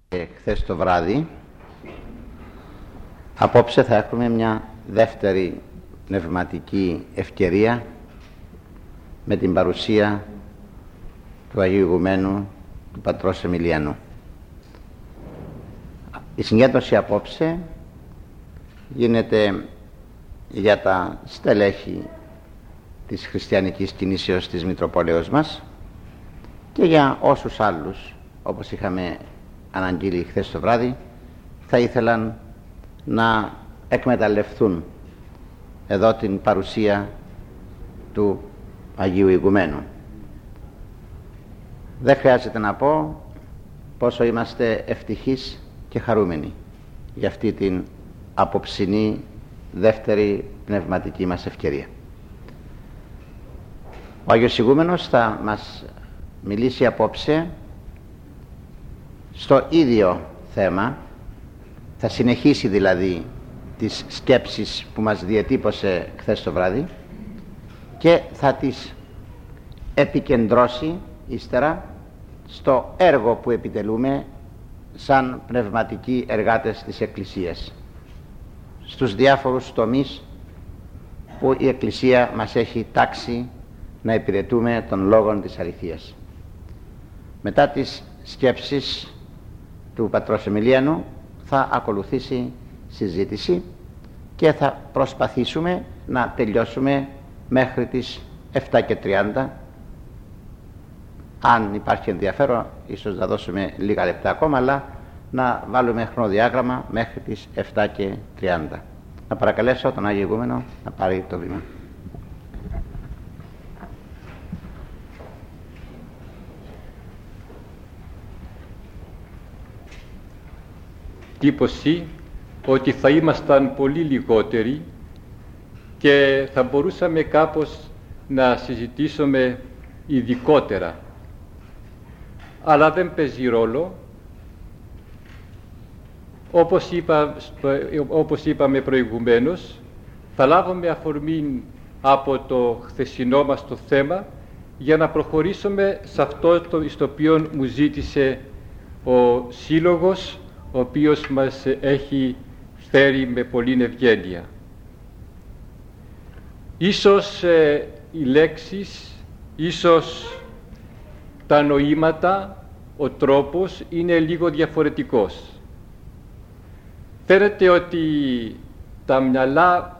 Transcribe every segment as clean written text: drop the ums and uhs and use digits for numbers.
Χθες το βράδυ, απόψε θα έχουμε μια δεύτερη πνευματική ευκαιρία με την παρουσία του Αγίου Ηγουμένου του Πατρός Εμιλιανού. Η συγκέντρωση απόψε γίνεται για τα στελέχη της χριστιανικής κινήσεως της Μητροπόλεως μας και για όσους άλλους, όπως είχαμε αναγγείλει χθες το βράδυ, θα ήθελαν να εκμεταλλευτούν εδώ την παρουσία του Αγίου Ηγουμένου. Δεν χρειάζεται να πω πόσο είμαστε ευτυχείς και χαρούμενοι για αυτή την απόψινή δεύτερη πνευματική μας ευκαιρία. Ο Άγιος Ηγούμενος θα μας μιλήσει απόψε στο ίδιο θέμα, θα συνεχίσει δηλαδή τις σκέψεις που μας διατύπωσε χθες το βράδυ και θα τις επικεντρώσει ύστερα στο έργο που επιτελούμε σαν πνευματικοί εργάτες της Εκκλησίας, στους διάφορους τομείς που η Εκκλησία μας έχει τάξει να υπηρετούμε των λόγων της αληθείας. Μετά τις σκέψεις του Πατρός Εμιλιανού θα ακολουθήσει συζήτηση και θα προσπαθήσουμε να τελειώσουμε μέχρι τις 7:30. Αν υπάρχει ενδιαφέρον, ίσως να δώσουμε λίγα λεπτά ακόμα, αλλά να βάλουμε χρονοδιάγραμμα μέχρι τις 7:30. Να παρακαλέσω τον Άγιο Ηγούμενο να πάρει το βήμα. Τύπωση ότι θα ήμασταν πολύ λιγότεροι και θα μπορούσαμε κάπως να συζητήσουμε ειδικότερα, αλλά δεν παίζει ρόλο. Όπως είπαμε προηγουμένως, θα λάβουμε αφορμή από το χθεσινό μας το θέμα για να προχωρήσουμε σε αυτό στο οποίο μου ζήτησε ο Σύλλογος, ο οποίος μας έχει φέρει με πολλή ευγένεια. Ίσως οι λέξεις, ίσως τα νοήματα, ο τρόπος είναι λίγο διαφορετικός. Φαίνεται ότι τα μυαλά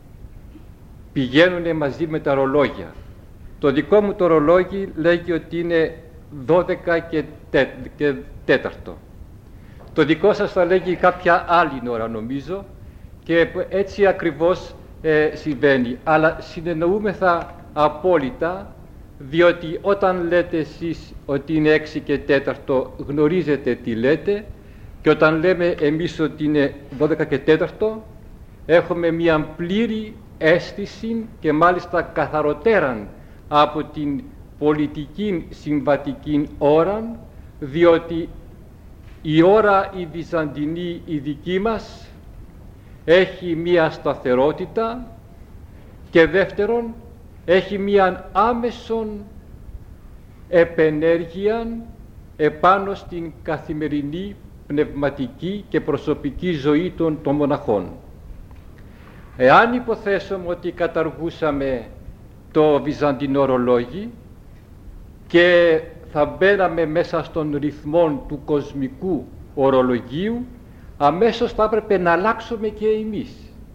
πηγαίνουν μαζί με τα ρολόγια. Το δικό μου το ρολόγι λέγει ότι είναι 12 και 4. Το δικό σας θα λέγει κάποια άλλη ώρα νομίζω, και έτσι ακριβώς συμβαίνει. Αλλά συνεννοούμεθα απόλυτα, διότι όταν λέτε εσείς ότι είναι 6 και 4 γνωρίζετε τι λέτε, και όταν λέμε εμείς ότι είναι 12 και 4 έχουμε μια πλήρη αίσθηση και μάλιστα καθαροτέραν από την πολιτική συμβατική ώρα, διότι η ώρα η βυζαντινή η δική μας έχει μία σταθερότητα και δεύτερον έχει μία άμεσον επενέργεια επάνω στην καθημερινή πνευματική και προσωπική ζωή των μοναχών. Εάν υποθέσουμε ότι καταργούσαμε το βυζαντινό ρολόγι και θα μπαίναμε μέσα στον ρυθμό του κοσμικού ορολογίου, αμέσως θα έπρεπε να αλλάξουμε και εμείς,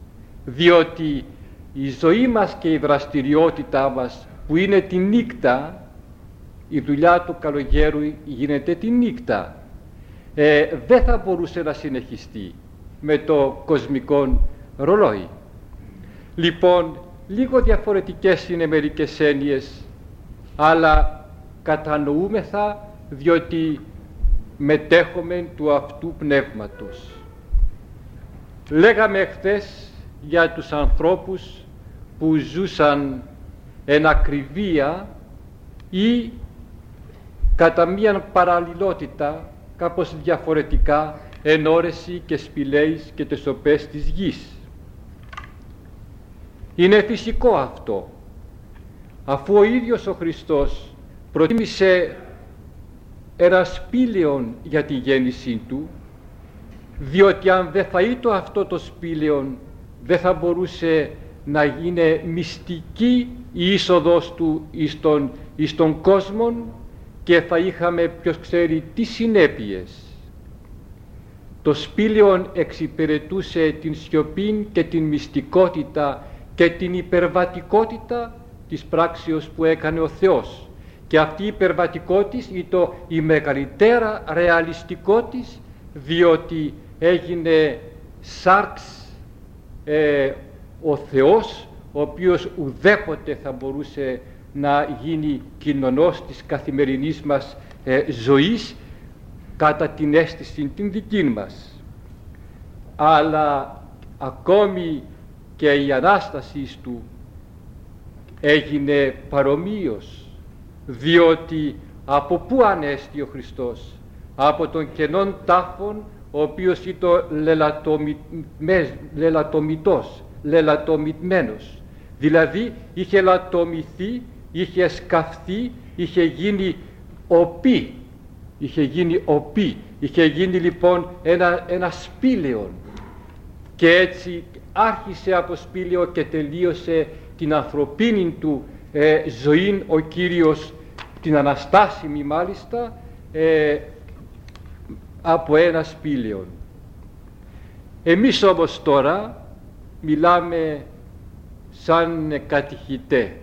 διότι η ζωή μας και η δραστηριότητά μας που είναι τη νύχτα, η δουλειά του καλογέρου γίνεται τη νύχτα, δεν θα μπορούσε να συνεχιστεί με το κοσμικό ρολόι. Λοιπόν, λίγο διαφορετικές είναι μερικές έννοιες, αλλά κατανοούμεθα διότι μετέχουμε του αυτού πνεύματος. Λέγαμε χθες για τους ανθρώπους που ζούσαν εν ακρίβεια ή κατά μίαν παραλληλότητα κάπως διαφορετικά εν όρεση και σπηλαίης και τις οπές της γης. Είναι φυσικό αυτό, αφού ο ίδιος ο Χριστός προτίμησε ένα σπήλαιον για τη γέννησή του, διότι αν δεν θα ήταν αυτό το σπήλαιον, δεν θα μπορούσε να γίνει μυστική η είσοδος του εις τον κόσμο και θα είχαμε, ποιος ξέρει, τι συνέπειες. Το σπήλαιον εξυπηρετούσε την σιωπή και την μυστικότητα και την υπερβατικότητα της πράξεως που έκανε ο Θεός. Και αυτή η υπερβατικότητα ήταν η μεγαλύτερα ρεαλιστικότητα, διότι έγινε σάρξ ο Θεός, ο οποίος ουδέποτε θα μπορούσε να γίνει κοινωνός της καθημερινής μας ζωής κατά την αίσθηση την δική μας. Αλλά ακόμη και η Ανάσταση του έγινε παρομοίως, διότι από πού ανέστη ο Χριστός? Από τον κενόν τάφον, ο οποίος ήταν λελατομητμένος, δηλαδή είχε λατομηθεί, είχε σκαφθεί, είχε γίνει οπί, είχε γίνει λοιπόν ένα σπήλαιο, και έτσι άρχισε από σπήλαιο και τελείωσε την ανθρωπίνη του ζωή ο Κύριος, την αναστάσιμη μάλιστα, από ένα σπήλαιο. Εμείς όμως τώρα μιλάμε σαν κατηχητέ,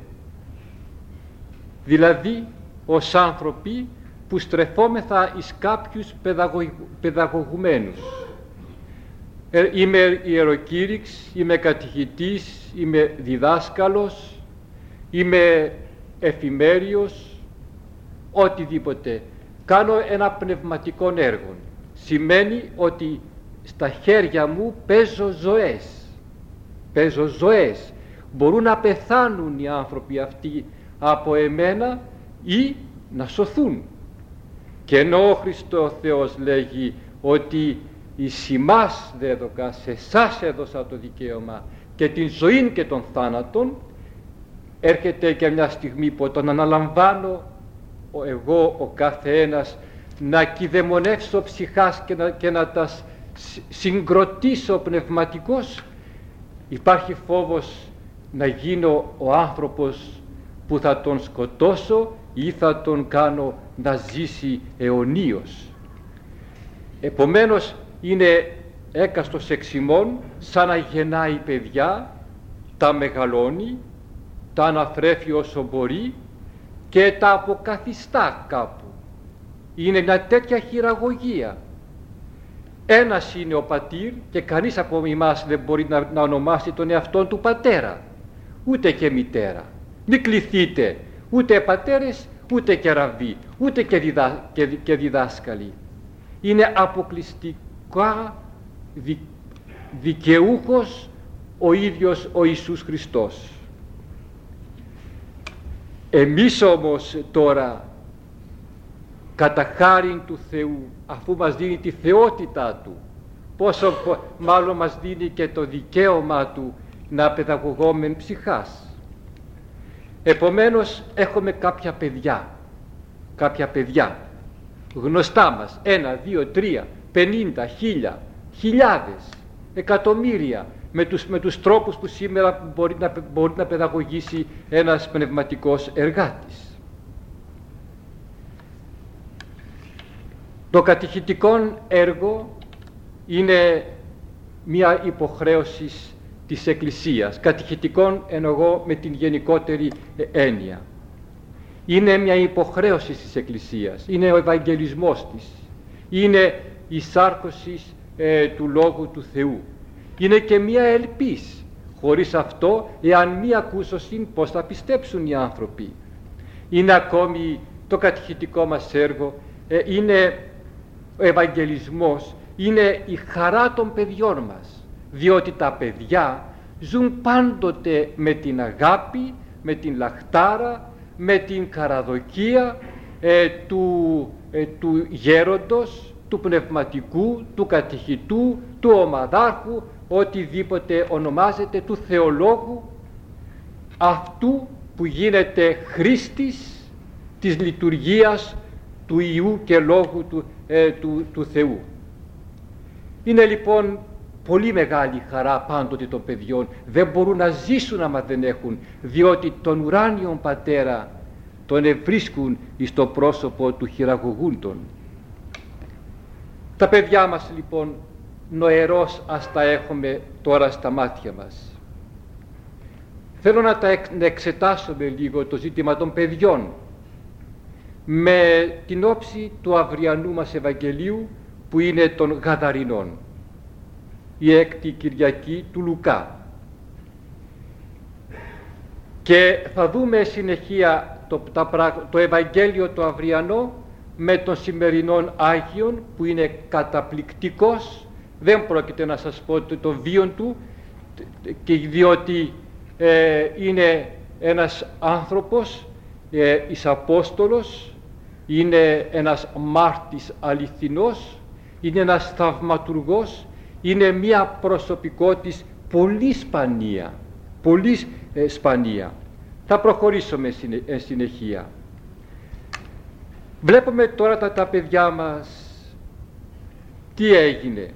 δηλαδή ως άνθρωποι που στρεφόμεθα εις κάποιους παιδαγωγουμένους. Είμαι ιεροκήρυξ, είμαι κατηχητής, είμαι διδάσκαλος, είμαι εφημέριος, οτιδήποτε. Κάνω ένα πνευματικό έργο. Σημαίνει ότι στα χέρια μου παίζω ζωές. Μπορούν να πεθάνουν οι άνθρωποι αυτοί από εμένα ή να σωθούν. Και ενώ ο Χριστός Θεός λέγει ότι εις ημάς δέδοκα, σε εσάς έδωσα το δικαίωμα και την ζωή και τον θάνατον, έρχεται και μια στιγμή που τον αναλαμβάνω εγώ ο κάθε ένας να κηδεμονεύσω ψυχάς και να τα συγκροτήσω πνευματικώς. Υπάρχει φόβος να γίνω ο άνθρωπος που θα τον σκοτώσω ή θα τον κάνω να ζήσει αιωνίως. Επομένως είναι έκαστος εξημών σαν να γεννάει παιδιά, τα μεγαλώνει, τα αναθρέφει όσο μπορεί και τα αποκαθιστά κάπου. Είναι μια τέτοια χειραγωγία. Ένας είναι ο πατήρ και κανείς από εμάς δεν μπορεί να ονομάσει τον εαυτόν του πατέρα, ούτε και μητέρα. Μην κληθείτε ούτε πατέρες, ούτε και ραββοί, ούτε και διδάσκαλοι. Είναι αποκλειστικά δικαιούχος ο ίδιος ο Ιησούς Χριστός. Εμείς όμως τώρα, κατά χάριν του Θεού, αφού μας δίνει τη θεότητά Του, πόσο μάλλον μας δίνει και το δικαίωμα Του να παιδαγωγόμεν ψυχάς. Επομένως έχουμε κάποια παιδιά γνωστά μας, 1, 2, 3, 50, 1000, χιλιάδες, εκατομμύρια, με τους τρόπους που σήμερα μπορεί να παιδαγωγήσει ένας πνευματικός εργάτης. Το κατηχητικό έργο είναι μια υποχρέωση της Εκκλησίας. Κατηχητικών εννοώ με την γενικότερη έννοια. Είναι μια υποχρέωση της Εκκλησίας, είναι ο Ευαγγελισμός της, είναι η σάρκωση του Λόγου του Θεού. Είναι και μια ελπίς. Χωρίς αυτό, εάν μη ακούσωσιν, πώς θα πιστέψουν οι άνθρωποι? Είναι ακόμη το κατηχητικό μας έργο, είναι ο Ευαγγελισμός, είναι η χαρά των παιδιών μας, διότι τα παιδιά ζουν πάντοτε με την αγάπη, με την λαχτάρα, με την καραδοκία του γέροντος, του πνευματικού, του κατηχητού, του ομαδάρχου, οτιδήποτε ονομάζεται, του θεολόγου, αυτού που γίνεται χρήστης της λειτουργίας του Υιού και Λόγου του Θεού. Είναι λοιπόν πολύ μεγάλη χαρά πάντοτε των παιδιών. Δεν μπορούν να ζήσουν άμα δεν έχουν, διότι τον ουράνιον Πατέρα τον ευρίσκουν εις το πρόσωπο του χειραγωγούντων. Τα παιδιά μας λοιπόν νοερός ας τα έχουμε τώρα στα μάτια μας. Θέλω να εξετάσουμε λίγο το ζήτημα των παιδιών με την όψη του αυριανού μας Ευαγγελίου, που είναι των Γαδαρινών, η έκτη Κυριακή του Λουκά. Και θα δούμε συνεχεία το Ευαγγέλιο το αυριανό με τον σημερινόν Άγιον, που είναι καταπληκτικός. Δεν πρόκειται να σας πω το βίο του, διότι είναι ένας άνθρωπος εις Απόστολος, είναι ένας μάρτης αληθινός, είναι ένας θαυματουργός, είναι μια προσωπικότης πολύ σπανία, πολύ σπανία. Θα προχωρήσουμε εν συνεχεία. Βλέπουμε τώρα τα παιδιά μας τι έγινε.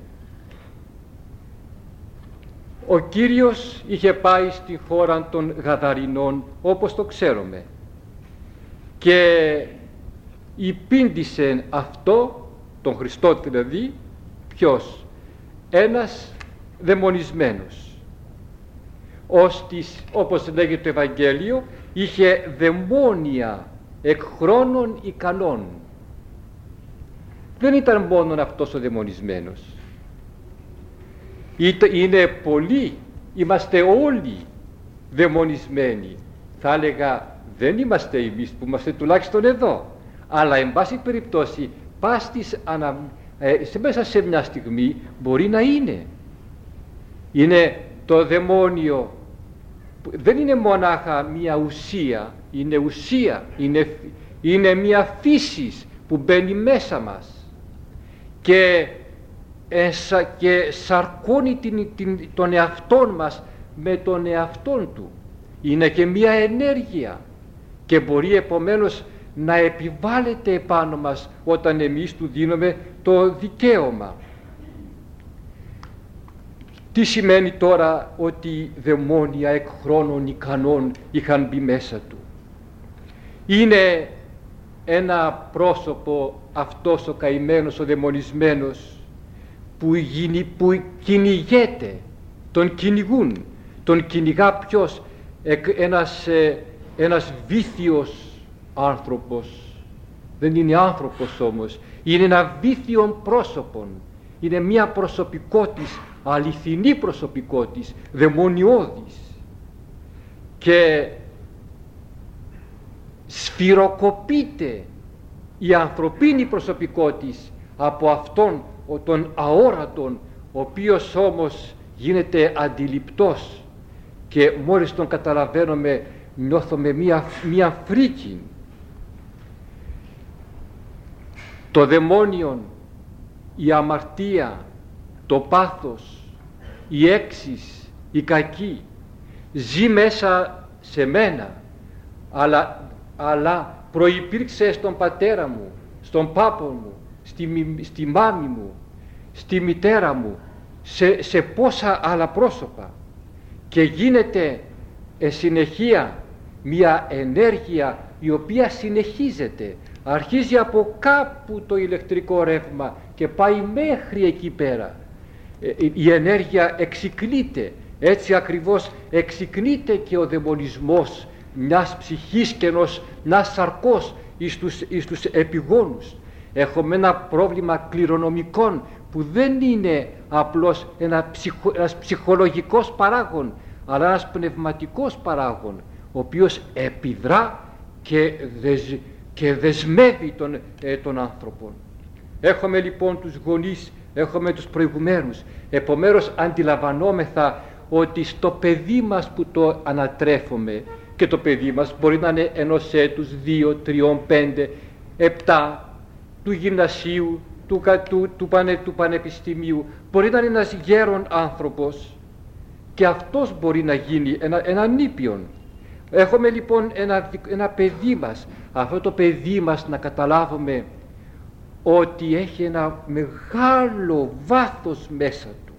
Ο Κύριος είχε πάει στη χώρα των Γαδαρινών, όπως το ξέρουμε, και υπήντησε αυτό, τον Χριστό δηλαδή, ποιος? Ένας δαιμονισμένος. Όπως λέγεται το Ευαγγέλιο, είχε δαιμόνια εκ χρόνων ικανών. Δεν ήταν μόνον αυτός ο δαιμονισμένος. Είναι πολλοί, είμαστε όλοι δαιμονισμένοι. Θα έλεγα, δεν είμαστε εμείς που είμαστε τουλάχιστον εδώ, αλλά εν πάση περιπτώσει μέσα σε μια στιγμή μπορεί να είναι. Είναι το δαιμόνιο, δεν είναι μονάχα μια ουσία, είναι ουσία, είναι μια φύση που μπαίνει μέσα μας και σαρκώνει τον εαυτόν μας με τον εαυτόν του. Είναι και μια ενέργεια και μπορεί επομένως να επιβάλλεται επάνω μας όταν εμείς του δίνουμε το δικαίωμα. Τι σημαίνει τώρα ότι δαιμόνια εκ χρόνων ικανών είχαν μπει μέσα του? Είναι ένα πρόσωπο αυτός ο καημένος, ο δαιμονισμένος, που κυνηγέται, τον κυνηγούν. Τον κυνηγά ποιος? Ένας βήθιος άνθρωπος. Δεν είναι άνθρωπος όμως, είναι ένα βήθιον πρόσωπον, είναι μια προσωπικότης, αληθινή προσωπικότης, δαιμονιώδης, και σφυροκοπείται η ανθρωπίνη προσωπικότης από αυτόν τον αόρατον, ο οποίος όμως γίνεται αντιληπτός και μόλις τον καταλαβαίνουμε νιώθουμε μία φρίκη. Το δαιμόνιον, η αμαρτία, το πάθος, η έξις, η κακή ζει μέσα σε μένα, αλλά προϋπήρξε στον πατέρα μου, στον πάπο μου, στη μάμη μου, στη μητέρα μου, σε πόσα άλλα πρόσωπα, και γίνεται συνεχεία μια ενέργεια η οποία συνεχίζεται. Αρχίζει από κάπου το ηλεκτρικό ρεύμα και πάει μέχρι εκεί πέρα. Η ενέργεια εξυκνείται. Έτσι ακριβώς εξυκνείται και ο δαιμονισμός μιας ψυχής και μιας σαρκός εις τους επιγόνους. Έχουμε ένα πρόβλημα κληρονομικών που δεν είναι απλώς ένας ψυχολογικός παράγων, αλλά ένας πνευματικός παράγων, ο οποίος επιδρά και δεσμεύει τον άνθρωπο. Έχουμε λοιπόν τους γονείς, έχουμε τους προηγουμένους, επομένως αντιλαμβανόμεθα ότι στο παιδί μας που το ανατρέφουμε, και το παιδί μας μπορεί να είναι ενός έτους, 2, 3, 5, 7, του γυμνασίου, του πανεπιστημίου, μπορεί να είναι ένας γέρον άνθρωπος και αυτός μπορεί να γίνει ένα νήπιον. Έχουμε λοιπόν ένα παιδί μας. Αυτό το παιδί μας, να καταλάβουμε, ότι έχει ένα μεγάλο βάθος μέσα του.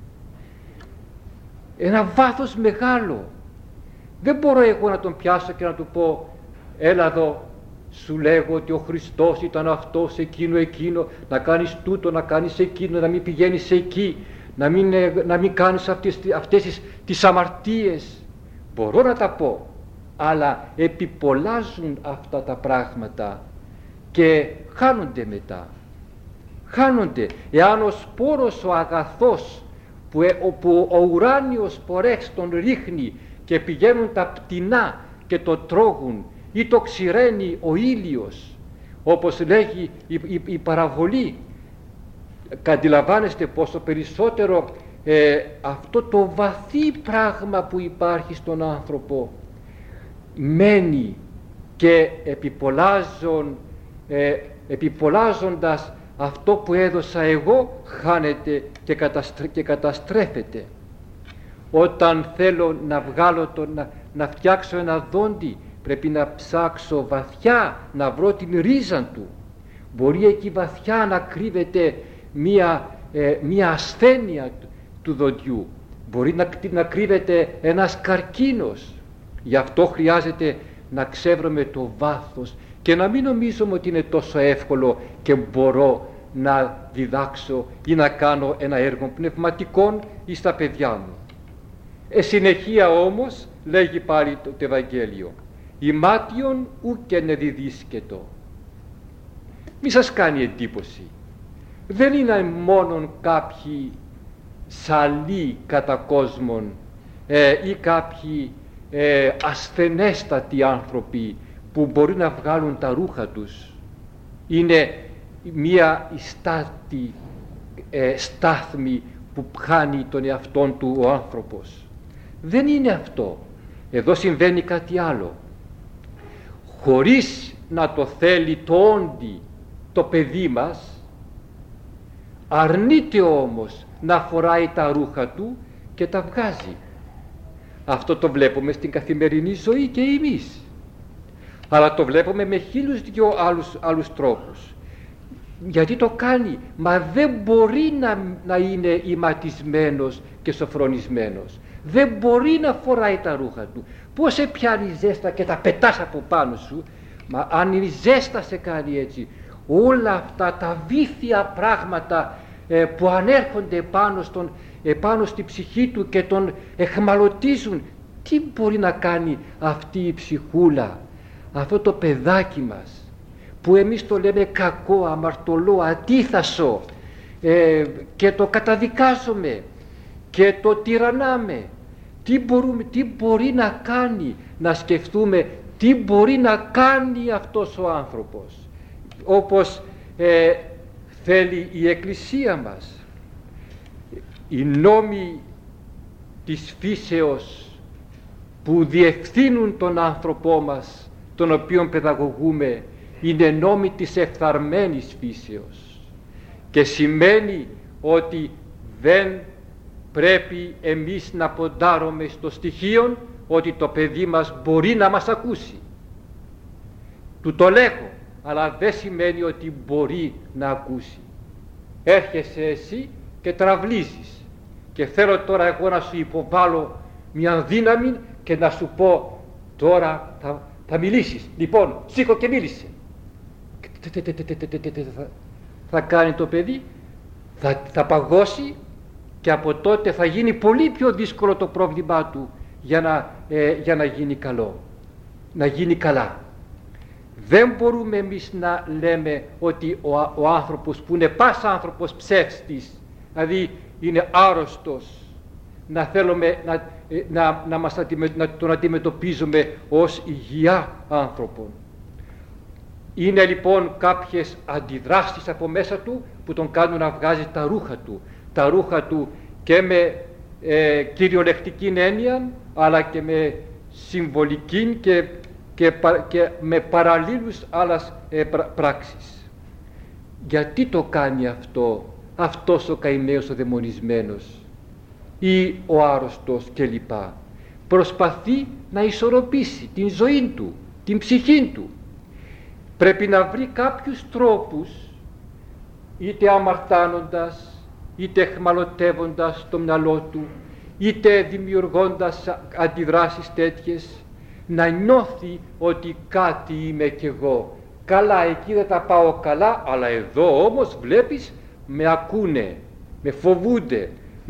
Ένα βάθος μεγάλο. Δεν μπορώ εγώ να τον πιάσω και να του πω, έλα εδώ, σου λέγω ότι ο Χριστός ήταν αυτός, εκείνο, να κάνεις τούτο, να κάνεις εκείνο, να μην πηγαίνεις εκεί, να μην κάνεις αυτές τις αμαρτίες. Μπορώ να τα πω, αλλά επιπολάζουν αυτά τα πράγματα και χάνονται μετά. Εάν ο σπόρος ο αγαθός που ο ουράνιος πορεύς τον ρίχνει και πηγαίνουν τα πτηνά και το τρώγουν, ή το ξηραίνει ο ήλιος, όπως λέγει η παραβολή, αντιλαμβάνεστε πόσο περισσότερο αυτό το βαθύ πράγμα που υπάρχει στον άνθρωπο μένει και επιπολάζοντας αυτό που έδωσα εγώ χάνεται και καταστρέφεται. Όταν θέλω να φτιάξω ένα δόντι, πρέπει να ψάξω βαθιά, να βρω την ρίζα του. Μπορεί εκεί βαθιά να κρύβεται μία ασθένεια του δοντιού. Μπορεί να κρύβεται ένας καρκίνος. Γι' αυτό χρειάζεται να ξεύρουμε το βάθος και να μην νομίζουμε ότι είναι τόσο εύκολο και μπορώ να διδάξω ή να κάνω ένα έργο πνευματικών ή στα παιδιά μου. Συνεχεία όμως λέγει πάλι το Ευαγγέλιο, ημάτιον ούκεν εδιδίσκετο. Μη σας κάνει εντύπωση, δεν είναι μόνον κάποιοι σαλοί κατά κόσμον ή κάποιοι ασθενέστατοι άνθρωποι που μπορεί να βγάλουν τα ρούχα τους. Είναι μία στάθμη που χάνει τον εαυτόν του ο άνθρωπος. Δεν είναι αυτό. Εδώ συμβαίνει κάτι άλλο. Χωρίς να το θέλει το όντι το παιδί μας, αρνείται όμως να φοράει τα ρούχα του και τα βγάζει. Αυτό το βλέπουμε στην καθημερινή ζωή και εμείς. Αλλά το βλέπουμε με 1002 άλλους τρόπους. Γιατί το κάνει? Μα δεν μπορεί να είναι ηματισμένος και σοφρονισμένος. Δεν μπορεί να φοράει τα ρούχα του. Πώς σε πιάνει ζέστα και τα πετάς από πάνω σου? Μα αν η ζέστα σε κάνει έτσι, όλα αυτά τα βίθια πράγματα που ανέρχονται πάνω στη ψυχή του και τον εχμαλωτίζουν, τι μπορεί να κάνει αυτή η ψυχούλα, αυτό το παιδάκι μας που εμείς το λέμε κακό, αμαρτωλό, αντίθασο και το καταδικάζουμε και το τυραννάμε? Τι μπορεί να κάνει? Να σκεφτούμε τι μπορεί να κάνει αυτός ο άνθρωπος, όπως θέλει η Εκκλησία μας. Οι νόμοι της φύσεως που διευθύνουν τον άνθρωπό μας, τον οποίον παιδαγωγούμε, είναι νόμοι της εφθαρμένης φύσεως και σημαίνει ότι δεν πρέπει εμείς να ποντάρουμε στο στοιχείο ότι το παιδί μας μπορεί να μας ακούσει. Του το λέγω, αλλά δεν σημαίνει ότι μπορεί να ακούσει. Έρχεσαι εσύ και τραυλίζεις και θέλω τώρα εγώ να σου υποβάλω μια δύναμη και να σου πω τώρα θα μιλήσεις. Λοιπόν, σήκω και μίλησε. Θα κάνει το παιδί, θα παγώσει και από τότε θα γίνει πολύ πιο δύσκολο το πρόβλημά του για να γίνει καλό, να γίνει καλά. Δεν μπορούμε εμείς να λέμε ότι ο άνθρωπος που είναι πας άνθρωπος ψεύστης, δηλαδή είναι άρρωστος, να θέλουμε να τον αντιμετωπίζουμε ως υγεία άνθρωπον. Είναι λοιπόν κάποιες αντιδράσεις από μέσα του που τον κάνουν να βγάζει τα ρούχα του και με κυριολεκτική έννοια, αλλά και με συμβολική και με παραλλήλους άλλες πράξεις. Γιατί το κάνει αυτός ο καημένος ο δαιμονισμένος ή ο άρρωστος κλπ? Προσπαθεί να ισορροπήσει την ζωή του, την ψυχή του. Πρέπει να βρει κάποιους τρόπους είτε αμαρτάνοντας, είτε εχμαλωτεύοντας το μυαλό του, είτε δημιουργώντας αντιδράσεις τέτοιες, να νιώθει ότι κάτι είμαι κι εγώ. Καλά, εκεί δεν τα πάω καλά, αλλά εδώ όμως βλέπεις με ακούνε, με φοβούνται,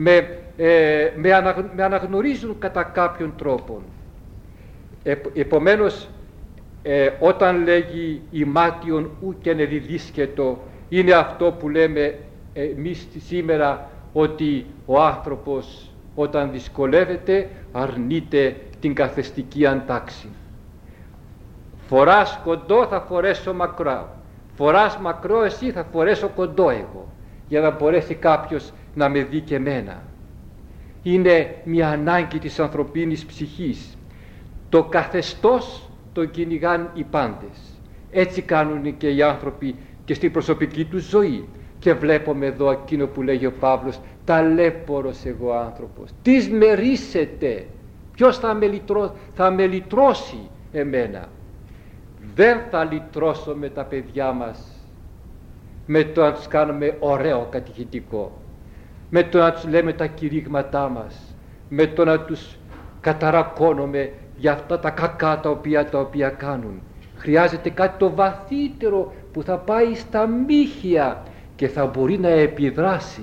με αναγνωρίζουν κατά κάποιον τρόπο. Επομένως, όταν λέγει ημάτιον ούκεν εδιδίσκετο, είναι αυτό που λέμε εμείς σήμερα, ότι ο άνθρωπος όταν δυσκολεύεται αρνείται την καθεστική αντάξη. Φοράς κοντό, θα φορέσω μακρό. Φοράς μακρό εσύ, θα φορέσω κοντό εγώ, για να μπορέσει κάποιος να με δει και εμένα. Είναι μια ανάγκη της ανθρωπίνης ψυχής. Το καθεστώς το κυνηγάν οι πάντες. Έτσι κάνουν και οι άνθρωποι και στην προσωπική τους ζωή. Και βλέπουμε εδώ εκείνο που λέγει ο Παύλος, ταλέπορος εγώ άνθρωπος. Τις μερίσετε. Ποιος θα με λυτρώσει εμένα? Δεν θα λυτρώσουμε τα παιδιά μας με το να τους κάνουμε ωραίο κατηχητικό, με το να τους λέμε τα κηρύγματά μας, με το να τους καταρακώνουμε για αυτά τα κακά τα οποία κάνουν. Χρειάζεται κάτι το βαθύτερο που θα πάει στα μύχια και θα μπορεί να επιδράσει.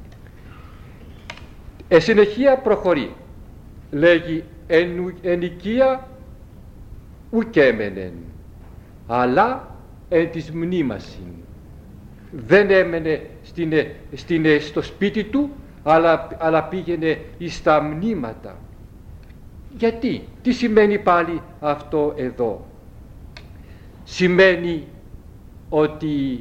Συνεχεία προχωρεί. Λέγει εν οικία ουκέμενεν, αλλά εν της μνήμασιν. Δεν έμενε στο σπίτι του, αλλά πήγαινε στα μνήματα. Γιατί? Τι σημαίνει πάλι αυτό εδώ? Σημαίνει ότι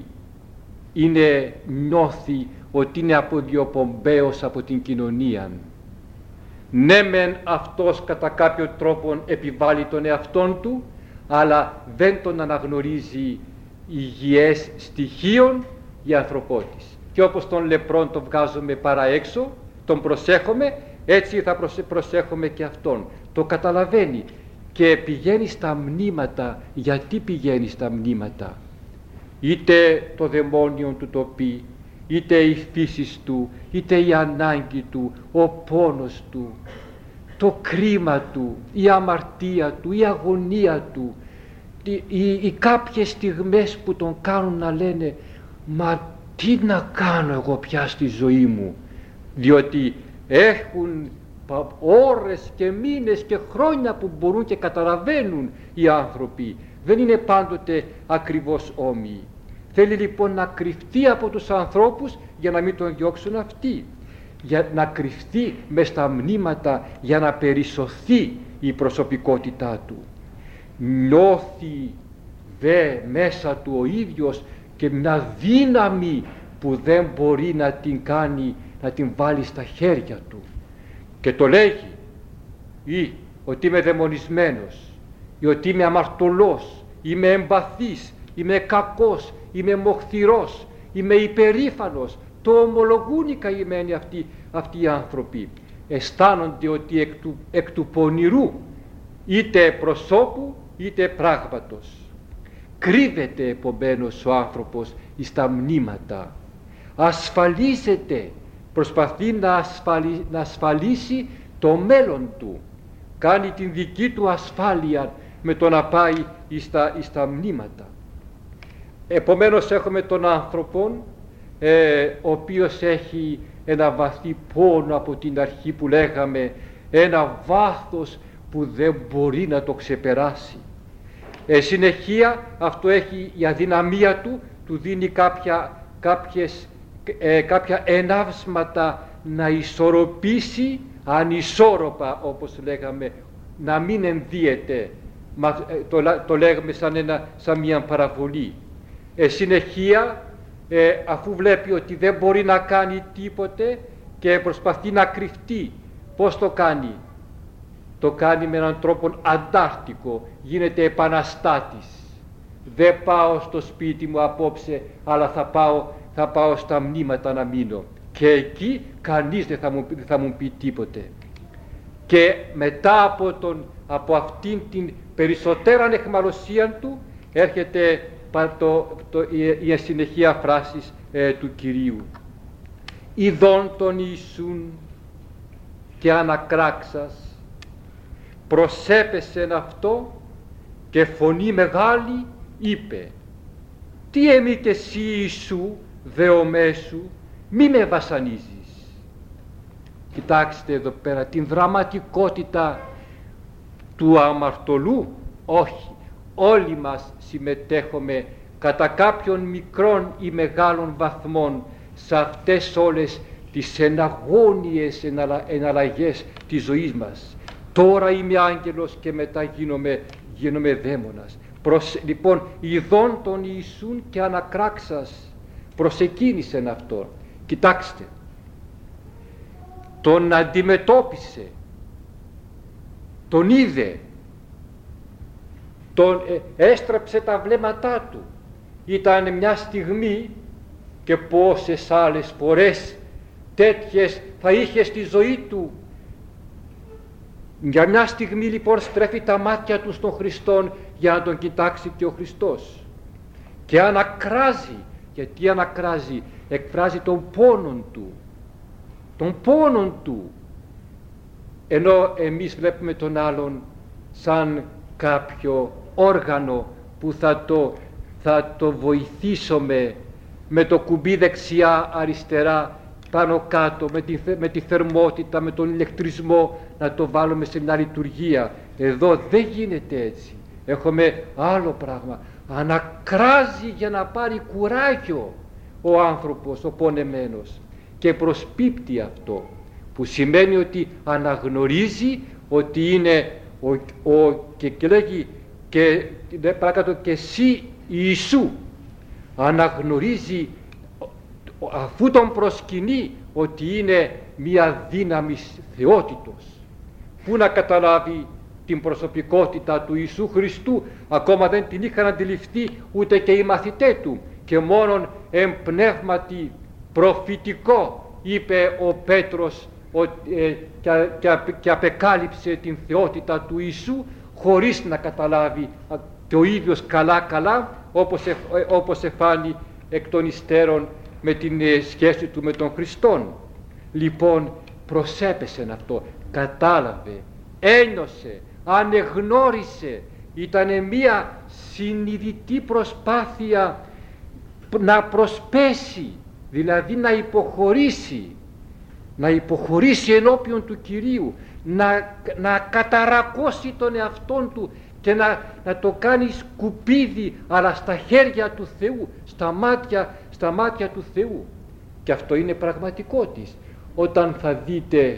νιώθει ότι είναι αποδιοπομπαίος από την κοινωνία. Ναι μεν αυτός κατά κάποιο τρόπο επιβάλλει τον εαυτόν του, αλλά δεν τον αναγνωρίζει υγιές στοιχείων η ανθρωπότης. Και όπως τον λεπρόν τον βγάζουμε παρά έξω, τον προσέχουμε, έτσι θα προσέχουμε και αυτόν. Το καταλαβαίνει και πηγαίνει στα μνήματα. Γιατί πηγαίνει στα μνήματα? Είτε το δαιμόνιο του το πει, είτε η φύση του, είτε η ανάγκη του, ο πόνος του, το κρίμα του, η αμαρτία του, η αγωνία του, οι κάποιες στιγμές που τον κάνουν να λένε «Μα τι να κάνω εγώ πια στη ζωή μου?» Διότι έχουν ώρες και μήνες και χρόνια που μπορούν και καταλαβαίνουν οι άνθρωποι. Δεν είναι πάντοτε ακριβώς όμοιοι. Θέλει λοιπόν να κρυφτεί από τους ανθρώπους για να μην τον διώξουν αυτοί. Για να κρυφτεί μες στα μνήματα για να περισσωθεί η προσωπικότητά του. Νιώθει δε μέσα του ο ίδιος και μια δύναμη που δεν μπορεί να την κάνει, να την βάλει στα χέρια του. Και το λέγει ή ότι είμαι δαιμονισμένος, ή ότι είμαι αμαρτωλός, είμαι εμπαθής, είμαι κακός, είμαι μοχθηρός, είμαι υπερήφανος. Το ομολογούν οι καημένοι αυτοί οι άνθρωποι. Αισθάνονται ότι εκ του πονηρού, είτε προσώπου είτε πράγματος, κρύβεται επομένως ο άνθρωπος εις τα μνήματα. Ασφαλίζεται, προσπαθεί να ασφαλίσει το μέλλον του. Κάνει την δική του ασφάλεια με το να πάει εις τα μνήματα. Επομένως έχουμε τον άνθρωπο ο οποίος έχει ένα βαθύ πόνο από την αρχή που λέγαμε, ένα βάθος που δεν μπορεί να το ξεπεράσει. Συνεχεία αυτό έχει η αδυναμία του δίνει κάποια ενάυσματα να ισορροπήσει ανισόρροπα, όπως λέγαμε, να μην ενδύεται. Το λέγαμε σαν μια παραβολή. Συνεχεία αφού βλέπει ότι δεν μπορεί να κάνει τίποτε και προσπαθεί να κρυφτεί. Πώς το κάνει? Το κάνει με έναν τρόπο αντάρτικο, γίνεται επαναστάτης. Δεν πάω στο σπίτι μου απόψε, αλλά θα πάω στα μνήματα να μείνω. Και εκεί κανείς δεν θα μου πει τίποτε. Και μετά από αυτήν την περισσότεραν εχμαλωσία του έρχεται η συνεχεία φράσης του Κυρίου. Ειδών τον Ιησούν και ανακράξας, προσέπεσεν αυτό και φωνή μεγάλη είπε, τι εμεί και εσύ Ιησού δεομέσου, μη με βασανίζεις. Κοιτάξτε εδώ πέρα την δραματικότητα του αμαρτωλού. Όχι, όλοι μας συμμετέχουμε κατά κάποιων μικρών ή μεγάλων βαθμών σε αυτές όλες τις εναγώνιες εναλλαγές της ζωής μας. Τώρα είμαι άγγελος και μετά γίνομαι δαίμονας. Λοιπόν, ειδών τον Ιησούν και ανακράξας, προσεκίνησεν αυτό. Κοιτάξτε, τον αντιμετώπισε, τον είδε, τον έστραψε τα βλέμματά του. Ήταν μια στιγμή, και πόσες άλλες φορές τέτοιες θα είχε στη ζωή του. Για μια στιγμή λοιπόν στρέφει τα μάτια του στον Χριστόν για να τον κοιτάξει και ο Χριστός, και ανακράζει. Γιατί ανακράζει? Εκφράζει τον πόνον του, τον πόνον του, ενώ εμείς βλέπουμε τον άλλον σαν κάποιο όργανο που θα το βοηθήσουμε με το κουμπί δεξιά αριστερά, πάνω κάτω, με τη θερμότητα, με τον ηλεκτρισμό, να το βάλουμε σε μια λειτουργία. Εδώ δεν γίνεται έτσι. Έχουμε άλλο πράγμα. Ανακράζει για να πάρει κουράγιο ο άνθρωπος, ο πονεμένος, και προσπίπτει αυτό, που σημαίνει ότι αναγνωρίζει ότι είναι και λέγει και παρακάτω, και εσύ Ιησού. Αναγνωρίζει, αφού τον προσκυνεί, ότι είναι μια δύναμη θεότητος. Πού να καταλάβει την προσωπικότητα του Ιησού Χριστού? Ακόμα δεν την είχαν αντιληφθεί ούτε και οι μαθητές του, και μόνον εμπνεύματι προφητικό είπε ο Πέτρος και απεκάλυψε την θεότητα του Ιησού, χωρίς να καταλάβει και ο ίδιος καλά όπως εφάνει εκ των υστέρων με την σχέση του με τον Χριστόν. Λοιπόν, προσέπεσεν αυτό, κατάλαβε, ένιωσε, ανεγνώρισε. Ήταν μία συνειδητή προσπάθεια να προσπέσει, δηλαδή να υποχωρήσει ενώπιον του Κυρίου, να καταρακώσει τον εαυτόν του και να το κάνει σκουπίδι, αλλά στα χέρια του Θεού, στα μάτια του Θεού. Και αυτό είναι πραγματικό της. Όταν θα δείτε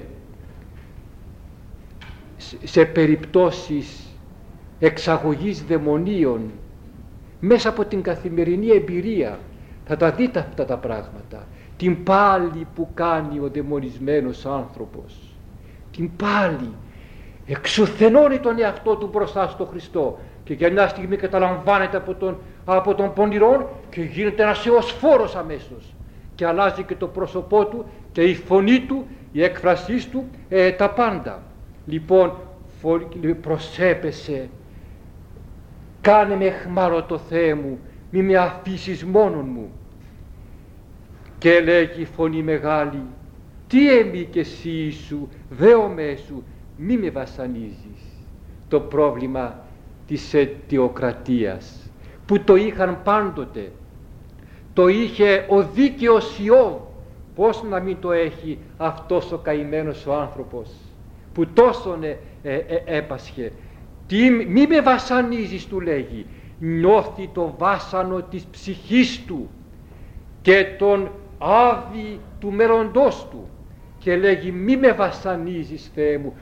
σε περιπτώσεις εξαγωγής δαιμονίων μέσα από την καθημερινή εμπειρία, θα τα δείτε αυτά τα πράγματα. Την πάλη που κάνει ο δαιμονισμένος άνθρωπος, την πάλη, εξουθενώνει τον εαυτό του μπροστά στο Χριστό, και για μια στιγμή καταλαμβάνεται από τον πονηρόν και γίνεται ένας εωσφόρος αμέσως, και αλλάζει και το πρόσωπό του και η φωνή του, η έκφρασή του, τα πάντα. Λοιπόν, προσέπεσε, κάνε με αιχμάλωτο Θεέ μου, μη με αφήσεις μόνον μου. Και λέγει φωνή μεγάλη, τι εμεί και εσύ Ιησού, δέομέσου, μη με βασανίζεις. Το πρόβλημα της αιτιοκρατίας που το είχαν πάντοτε, το είχε ο δίκαιος Ιώβ. Πώς να μην το έχει αυτός ο καημένος ο άνθρωπος που τόσον έπασχε? Μη με βασανίζεις, του λέγει. Νιώθει το βάσανο της ψυχής του και τον άδει του μέλλοντός του και λέγει, μη με βασανίζεις Θεέ μου.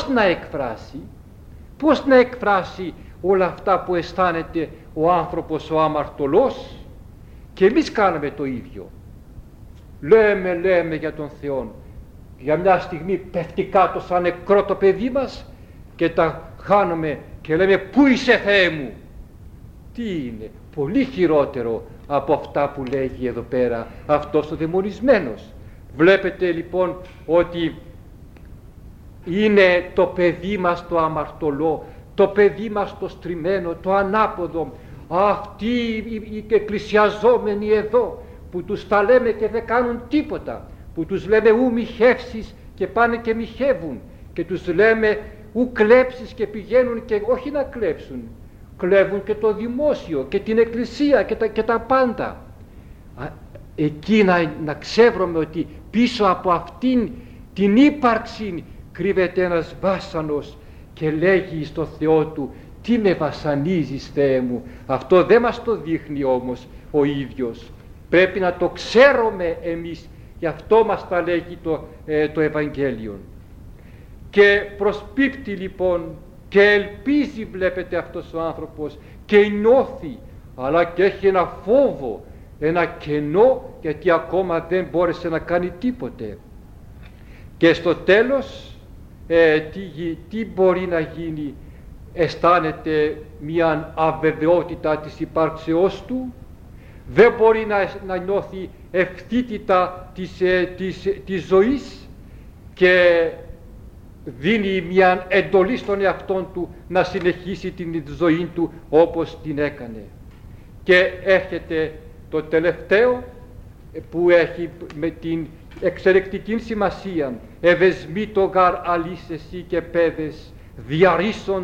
Πώς να εκφράσει όλα αυτά που αισθάνεται ο άνθρωπος ο αμαρτωλός? Και εμείς κάναμε το ίδιο. Λέμε για τον Θεό, για μια στιγμή πέφτει κάτω σαν νεκρό το παιδί μας και τα χάνουμε και λέμε, πού είσαι Θεέ μου? Τι είναι? Πολύ χειρότερο από αυτά που λέγει εδώ πέρα αυτός ο δαιμονισμένος. Βλέπετε λοιπόν ότι είναι το παιδί μας το αμαρτωλό, το παιδί μας το στριμμένο, το ανάποδο, αυτοί οι εκκλησιαζόμενοι εδώ που τους τα λέμε και δεν κάνουν τίποτα, που τους λέμε ου μοιχεύσεις και πάνε και μοιχεύουν, και τους λέμε ου κλέψεις και πηγαίνουν και όχι να κλέψουν, κλέβουν και το δημόσιο και την εκκλησία και τα πάντα. Εκεί να ξέρουμε ότι πίσω από αυτήν την ύπαρξη κρύβεται ένας βάσανος και λέγει στο Θεό του, τι με βασανίζεις Θεέ μου. Αυτό δεν μας το δείχνει όμως ο ίδιος, πρέπει να το ξέρουμε εμείς, γι' αυτό μας τα λέγει το Ευαγγέλιο. Και προσπίπτει λοιπόν και ελπίζει, βλέπετε, αυτός ο άνθρωπος, και νιώθει, αλλά και έχει ένα φόβο, ένα κενό, γιατί ακόμα δεν μπόρεσε να κάνει τίποτε. Και στο τέλος τι μπορεί να γίνει? Αισθάνεται μια αβεβαιότητα της υπάρξεώς του, δεν μπορεί να νιώθει ευθύτητα της ζωής και δίνει μια εντολή στον εαυτόν του να συνεχίσει την ζωή του όπως την έκανε. Και έρχεται το τελευταίο που έχει με την εξελεκτική σημασία, ευεσμοί το γαρ αλείς εσύ και πέδες, διαρρήσον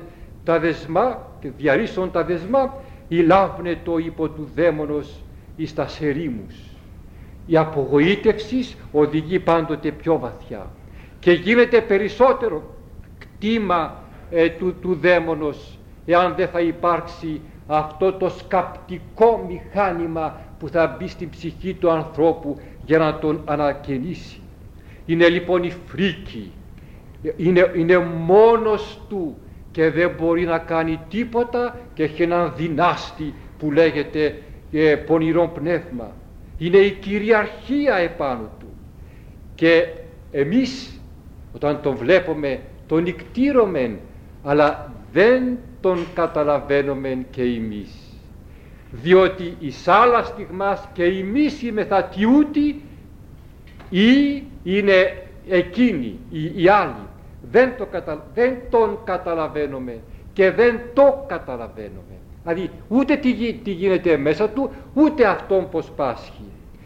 τα δεσμά, ηλάβνε το ύπο του δαίμονος εις τα ερήμους. Η απογοήτευση οδηγεί πάντοτε πιο βαθιά και γίνεται περισσότερο κτήμα του δαίμονος, εάν δεν θα υπάρξει αυτό το σκαπτικό μηχάνημα που θα μπει στην ψυχή του ανθρώπου για να τον ανακαινήσει. Είναι λοιπόν η φρίκη, είναι μόνος του και δεν μπορεί να κάνει τίποτα και έχει έναν δυνάστη που λέγεται πονηρό πνεύμα. Είναι η κυριαρχία επάνω του και εμείς όταν τον βλέπουμε τον νικτήρωμεν, αλλά δεν τον καταλαβαίνομεν και εμείς, διότι εις άλλα στιγμάς και εμείς είμεθα τιούτοι ή είναι εκείνοι οι άλλοι, δεν τον καταλαβαίνουμε και δεν το καταλαβαίνουμε, δηλαδή ούτε τι γίνεται μέσα του, ούτε αυτόν πως πάσχει.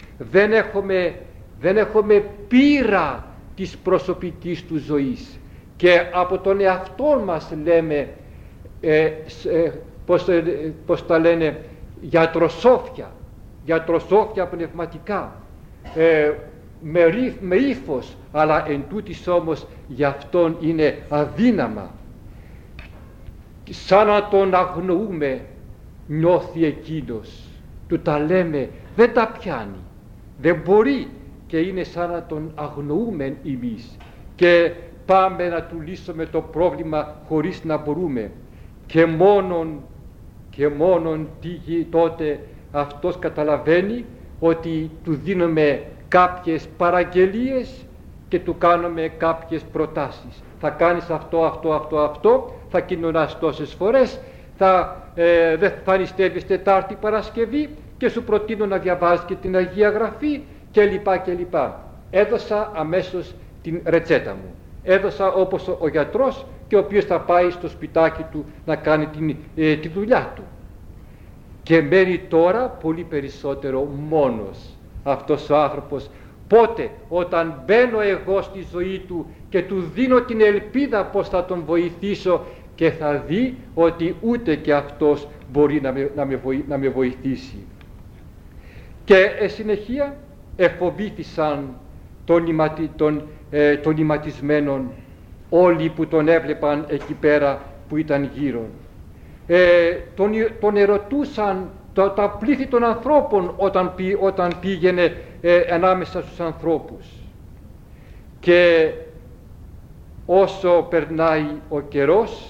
Δεν έχουμε πείρα της προσωπικής του ζωής και από τον εαυτό μας λέμε πως τα λένε, γιατροσόφια πνευματικά, με ύφος, αλλά εν τούτης όμως για αυτόν είναι αδύναμα. Σαν να τον αγνοούμε νιώθει εκείνος, του τα λέμε, δεν τα πιάνει, δεν μπορεί και είναι σαν να τον αγνοούμε εμείς και πάμε να του λύσουμε το πρόβλημα χωρίς να μπορούμε και μόνον τότε αυτός καταλαβαίνει ότι του δίνουμε κάποιες παραγγελίες και του κάνουμε κάποιες προτάσεις. Θα κάνεις αυτό, θα κοινωνάς τόσες φορές, δεν θα νηστεύεις Τετάρτη Παρασκευή και σου προτείνω να διαβάζεις και την Αγία Γραφή κλπ. Έδωσα αμέσως την ρετσέτα μου. Έδωσα όπως ο γιατρός και ο οποίος θα πάει στο σπιτάκι του να κάνει τη δουλειά του. Και μένει τώρα πολύ περισσότερο μόνος αυτός ο άνθρωπος. Πότε? Όταν μπαίνω εγώ στη ζωή του και του δίνω την ελπίδα πως θα τον βοηθήσω και θα δει ότι ούτε και αυτός μπορεί να με βοηθήσει. Και συνεχεία εφοβήθησαν των ηματισμένων όλοι που τον έβλεπαν εκεί πέρα που ήταν γύρω. Τον ερωτούσαν τα πλήθη των ανθρώπων όταν πήγαινε ανάμεσα στους ανθρώπους. Και όσο περνάει ο καιρός,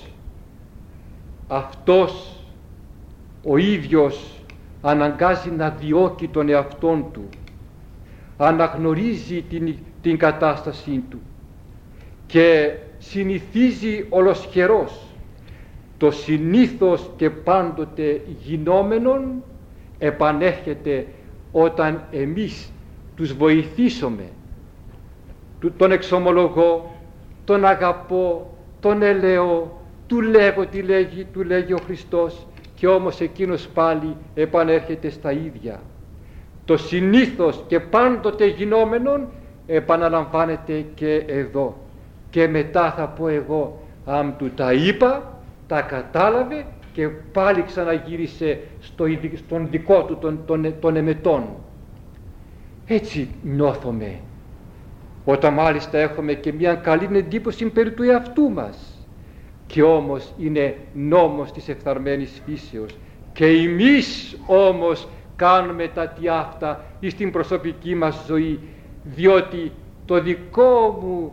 αυτός ο ίδιος αναγκάζει να διώκει τον εαυτόν του, αναγνωρίζει την κατάστασή του και συνηθίζει ολοσχερός το συνήθως και πάντοτε γινόμενον επανέρχεται όταν εμείς τους βοηθήσουμε. Τον εξομολογώ, τον αγαπώ, τον ελεώ, του λέγω τι λέγει ο Χριστός και όμως εκείνος πάλι επανέρχεται στα ίδια. Το συνήθως και πάντοτε γινόμενον επαναλαμβάνεται και εδώ. Και μετά θα πω εγώ, αν του τα είπα, τα κατάλαβε και πάλι ξαναγύρισε στον δικό του τον εμετών. Έτσι νιώθουμε όταν μάλιστα έχουμε και μια καλή εντύπωση περί του εαυτού μας, και όμως είναι νόμος της εφθαρμένης φύσεως, και εμείς όμως κάνουμε τα τι αυτά στην προσωπική μας ζωή, διότι το δικό μου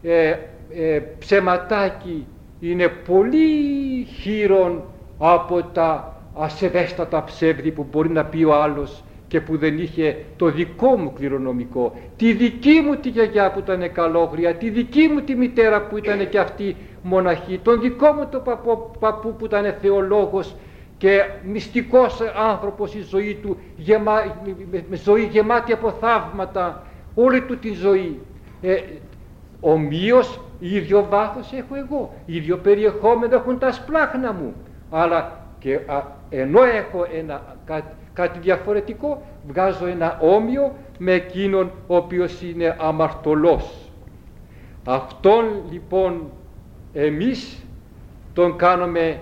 ψεματάκι είναι πολύ χείρον από τα ασεβέστατα ψεύδη που μπορεί να πει ο άλλος και που δεν είχε το δικό μου κληρονομικό, τη δική μου τη γιαγιά που ήταν καλόγρια, τη δική μου τη μητέρα που ήταν και αυτή μοναχή, τον δικό μου τον παππού που ήταν θεολόγος και μυστικός άνθρωπος, η ζωή του ζωή γεμάτη από θαύματα, όλη του τη ζωή. Ομοίως ίδιο βάθος έχω εγώ, ίδιο περιεχόμενο έχουν τα σπλάχνα μου, αλλά και ενώ έχω κάτι διαφορετικό, βγάζω ένα όμοιο με εκείνον ο οποίος είναι αμαρτωλός. Αυτόν λοιπόν εμείς τον κάνουμε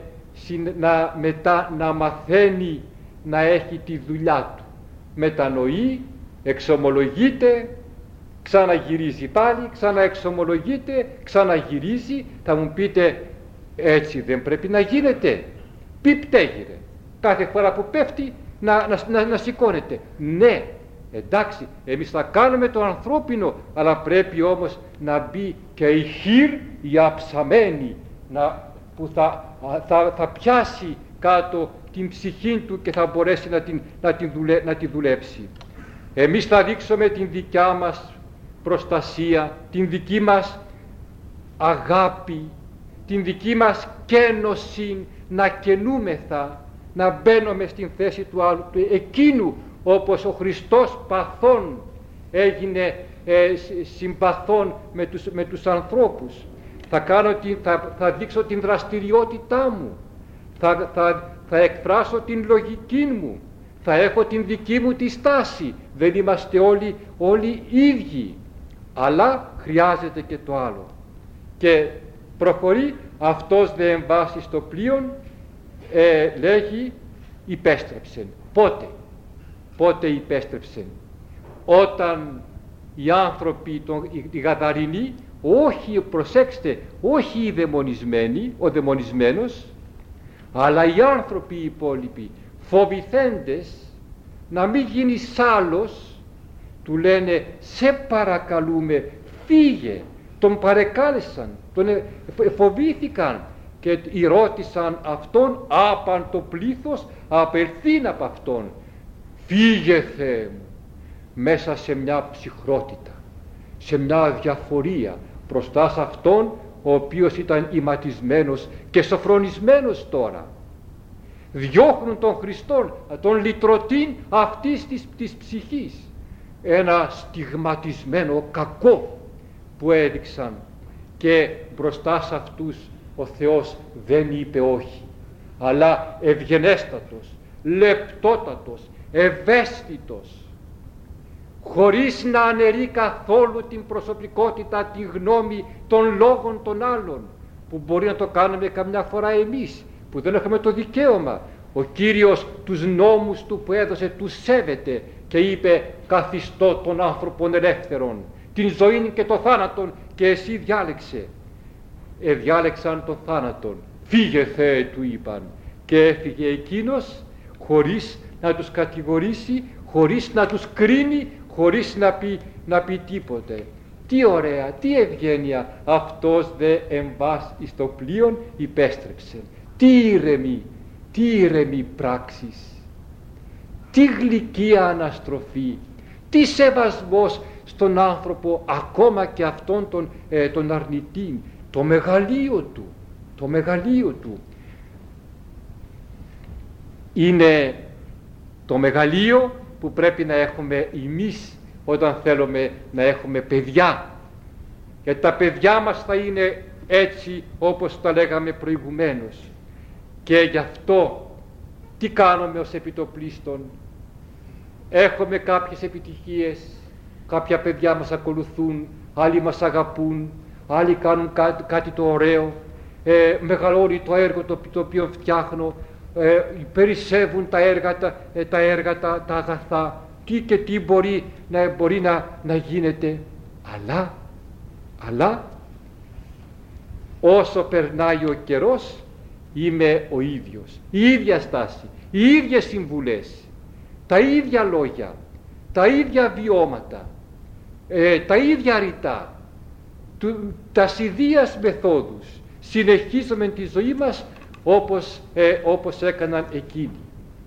μετά να μαθαίνει να έχει τη δουλειά του. Μετανοεί, εξομολογείται, ξαναγυρίζει πάλι, ξαναεξομολογείται, ξαναγυρίζει. Θα μου πείτε, έτσι δεν πρέπει να γίνεται? Πιπτέγειρε. Κάθε φορά που πέφτει να σηκώνεται. Ναι, εντάξει, εμείς θα κάνουμε το ανθρώπινο, αλλά πρέπει όμως να μπει και η χείρ, η αψαμένη, που θα πιάσει κάτω την ψυχή του και θα μπορέσει να τη δουλέψει. Εμείς θα δείξουμε την δικιά μας προστασία, την δική μας αγάπη, την δική μας κένωση, να καινούμεθα, να μπαίνουμε στην θέση του άλλου, εκείνου, όπως ο Χριστός παθών έγινε συμπαθών με τους ανθρώπους. Θα δείξω την δραστηριότητά μου, θα εκφράσω την λογική μου, θα έχω την δική μου τη στάση. Δεν είμαστε όλοι ίδιοι, αλλά χρειάζεται και το άλλο. Και προχωρεί, αυτός δε εμβάσει στο πλοίον, λέγει υπέστρεψεν. Πότε υπέστρεψεν? Όταν οι άνθρωποι, οι Γαδαρινοί, όχι, προσέξτε, όχι οι δαιμονισμένοι, ο δαιμονισμένος, αλλά οι άνθρωποι οι υπόλοιποι, φοβηθέντες να μην γίνεις άλλος, του λένε σε παρακαλούμε φύγε. Τον παρεκάλεσαν, φοβήθηκαν και ρώτησαν αυτόν, άπαν το πλήθος απελθήν από αυτόν. Φύγε Θεέ μου, μέσα σε μια ψυχρότητα, σε μια αδιαφορία μπροστά σε αυτόν ο οποίος ήταν ηματισμένος και σοφρονισμένος τώρα. Διώχνουν τον Χριστόν, τον λυτρωτήν αυτής της ψυχής, ένα στιγματισμένο κακό που έδειξαν, και μπροστά σε αυτούς ο Θεός δεν είπε όχι, αλλά ευγενέστατος, λεπτότατος, ευαίσθητος, χωρίς να αναιρεί καθόλου την προσωπικότητα, τη γνώμη των λόγων των άλλων, που μπορεί να το κάνουμε καμιά φορά εμείς που δεν έχουμε το δικαίωμα. Ο Κύριος τους νόμους του που έδωσε τους σέβεται και είπε καθιστώ τον άνθρωπον ελεύθερον, την ζωή και το θάνατον, και εσύ διάλεξε. Διάλεξαν τον θάνατον. Φύγε Θεέ, του είπαν, και έφυγε εκείνος χωρίς να τους κατηγορήσει, χωρίς να τους κρίνει, χωρίς να πει τίποτε. Τι ωραία, τι ευγένεια! Αυτός δε εμβάς εις το πλοίον υπέστρεψε. Τι ήρεμη πράξεις, τι γλυκία αναστροφή, τι σεβασμός στον άνθρωπο, ακόμα και αυτόν τον αρνητή, το μεγαλείο του. Είναι το μεγαλείο που πρέπει να έχουμε εμείς όταν θέλουμε να έχουμε παιδιά, γιατί τα παιδιά μας θα είναι έτσι όπως τα λέγαμε προηγουμένως. Και γι' αυτό τι κάνουμε ως επιτοπλίστων? έχουμε κάποιες επιτυχίες, κάποια παιδιά μας ακολουθούν, άλλοι μας αγαπούν, άλλοι κάνουν κάτι το ωραίο, μεγαλώνει το έργο το οποίο φτιάχνω, περισσεύουν τα έργα, τα αγαθά, τι και τι μπορεί να γίνεται. Αλλά όσο περνάει ο καιρός είμαι ο ίδιος, η ίδια στάση, οι ίδιες συμβουλές, τα ίδια λόγια, τα ίδια βιώματα, τα ίδια ρητά, τας ιδίας μεθόδους. Συνεχίζουμε τη ζωή μας όπως έκαναν εκείνοι,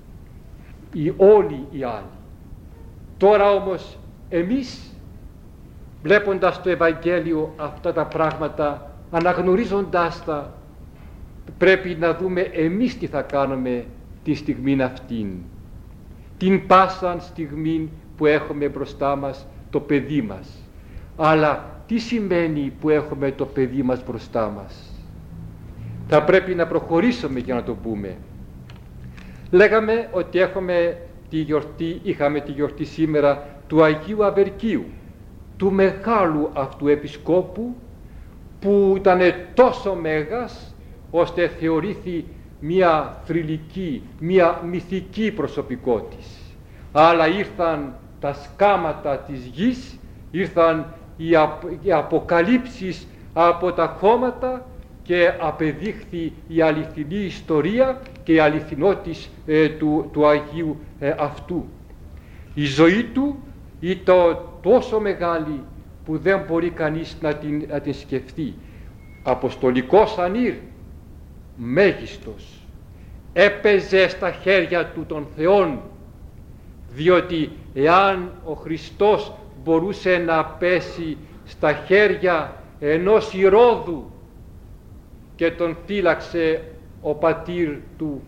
όλοι οι άλλοι. Τώρα όμως εμείς, βλέποντας το Ευαγγέλιο αυτά τα πράγματα, αναγνωρίζοντάς τα, πρέπει να δούμε εμείς τι θα κάνουμε τη στιγμή αυτήν, την πάσαν στιγμή που έχουμε μπροστά μας το παιδί μας. Αλλά τι σημαίνει που έχουμε το παιδί μας μπροστά μας? Θα πρέπει να προχωρήσουμε για να το πούμε. Λέγαμε ότι είχαμε τη γιορτή σήμερα του Αγίου Αβερκίου, του μεγάλου αυτού επισκόπου, που ήταν τόσο μέγας ώστε θεωρήθη μια θρυλική, μια μυθική προσωπικότης. Αλλά ήρθαν τα σκάματα της γης, ήρθαν οι αποκαλύψεις από τα χώματα και απεδείχθη η αληθινή ιστορία και η αληθινότης του Αγίου αυτού. Η ζωή του ήταν τόσο μεγάλη που δεν μπορεί κανείς να την σκεφτεί. Αποστολικός ανήρ, μέγιστος, έπαιζε στα χέρια του των Θεών, διότι εάν ο Χριστός μπορούσε να πέσει στα χέρια ενός Ηρώδου και τον φύλαξε ο πατήρ του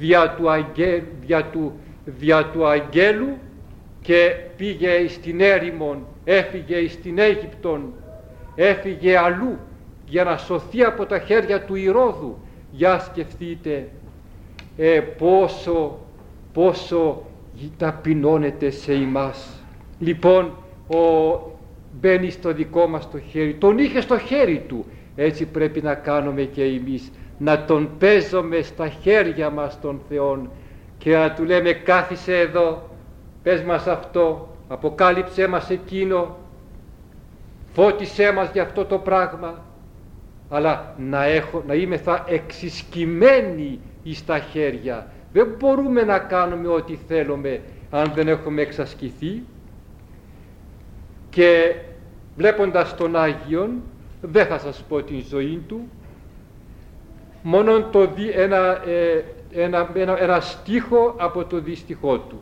δια του αγγέλου και πήγε στην έρημον, έφυγε στην Αίγυπτον, έφυγε αλλού για να σωθεί από τα χέρια του Ηρώδου. Για σκεφτείτε πόσο ταπεινώνεται σε εμάς. Λοιπόν, μπαίνει στο δικό μας το χέρι, τον είχε στο χέρι του. Έτσι πρέπει να κάνουμε και εμείς, να τον παίζουμε στα χέρια μας τον Θεόν και να του λέμε κάθισε εδώ, πες μας αυτό, αποκάλυψέ μας εκείνο, φώτισέ μας για αυτό το πράγμα, αλλά να είμεθα εξισκημένοι εις τα χέρια. Δεν μπορούμε να κάνουμε ό,τι θέλουμε αν δεν έχουμε εξασκηθεί. Και βλέποντας τον Άγιον, δεν θα σας πω την ζωή του, μόνο ένα στίχο από το δίστιχό του.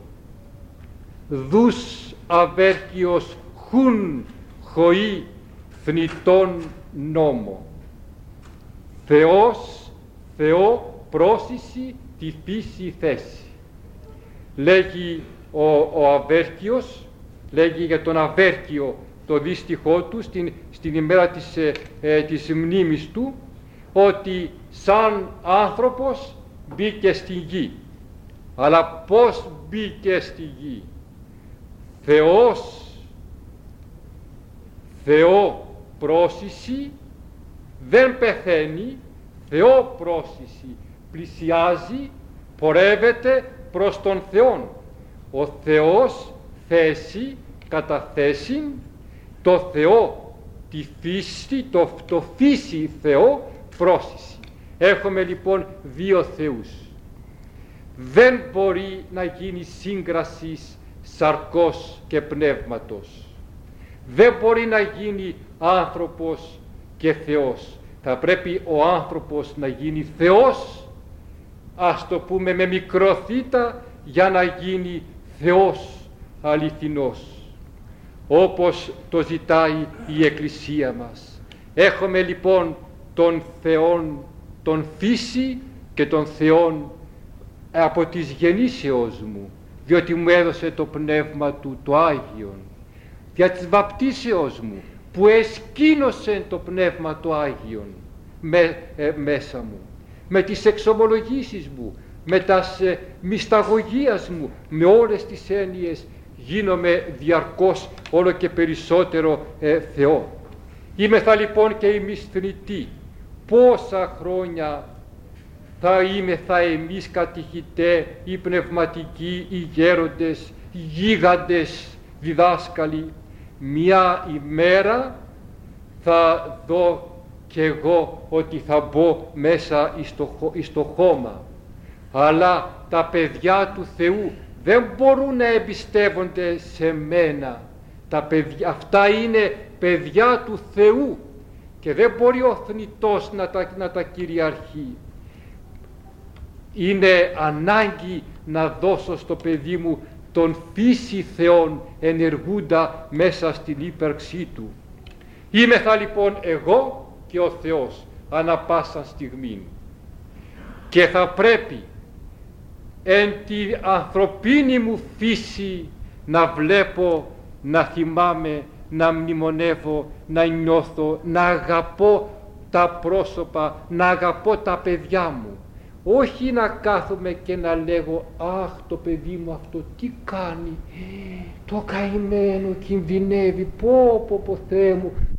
Δους αβέρκιος χουν χωί θνητόν νόμο. Θεό πρόσιση τη φύση θέση. Λέγει ο Αβέρκιος, λέγει για τον Αβέρκιο το δίστιχό του στην ημέρα της μνήμης του, ότι σαν άνθρωπος μπήκε στη γη. Αλλά πώς μπήκε στη γη? Θεό πρόσιση, δεν πεθαίνει, Θεό πρόσιση, πλησιάζει, πορεύεται προς τον Θεόν. Ο Θεός θέση, κατά θέση, το Θεό, τη φύση, το φύση Θεό πρόσιση. Έχουμε λοιπόν δύο Θεούς. Δεν μπορεί να γίνει σύγκραση σαρκός και πνεύματος. Δεν μπορεί να γίνει άνθρωπος και Θεός. Θα πρέπει ο άνθρωπος να γίνει Θεός, ας το πούμε με μικρό θήτα, για να γίνει Θεός αληθινός, όπως το ζητάει η Εκκλησία μας. Έχουμε λοιπόν τον Θεόν, τον φύση και τον Θεόν από της γεννήσεως μου, διότι μου έδωσε το πνεύμα του το Άγιον, δια της βαπτίσεως μου, που εσκήνωσε το πνεύμα το Άγιον μέσα μου, με τις εξομολογήσεις μου, με τας μυσταγωγίας μου, με όλες τις έννοιες γίνομαι διαρκώς όλο και περισσότερο Θεό. Είμεθα λοιπόν και εμείς θνητοί. Πόσα χρόνια θα εμείς κατηχητέ, οι πνευματικοί, οι γέροντες, οι γίγαντες διδάσκαλοι. Μια ημέρα θα δω κι εγώ ότι θα μπω μέσα εις το χώμα. Αλλά τα παιδιά του Θεού δεν μπορούν να εμπιστεύονται σε μένα. Αυτά είναι παιδιά του Θεού και δεν μπορεί ο θνητός να τα κυριαρχεί. Είναι ανάγκη να δώσω στο παιδί μου τον φύση Θεόν ενεργούντα μέσα στην ύπαρξή του. Είμεθα λοιπόν εγώ και ο Θεός ανά πάσα στιγμή και θα πρέπει εν τη ανθρωπίνη μου φύση να βλέπω, να θυμάμαι, να μνημονεύω, να νιώθω, να αγαπώ τα πρόσωπα, να αγαπώ τα παιδιά μου. Όχι να κάθομαι και να λέγω «Αχ, το παιδί μου αυτό τι κάνει, το καημένο κινδυνεύει, πω Θεέ μου,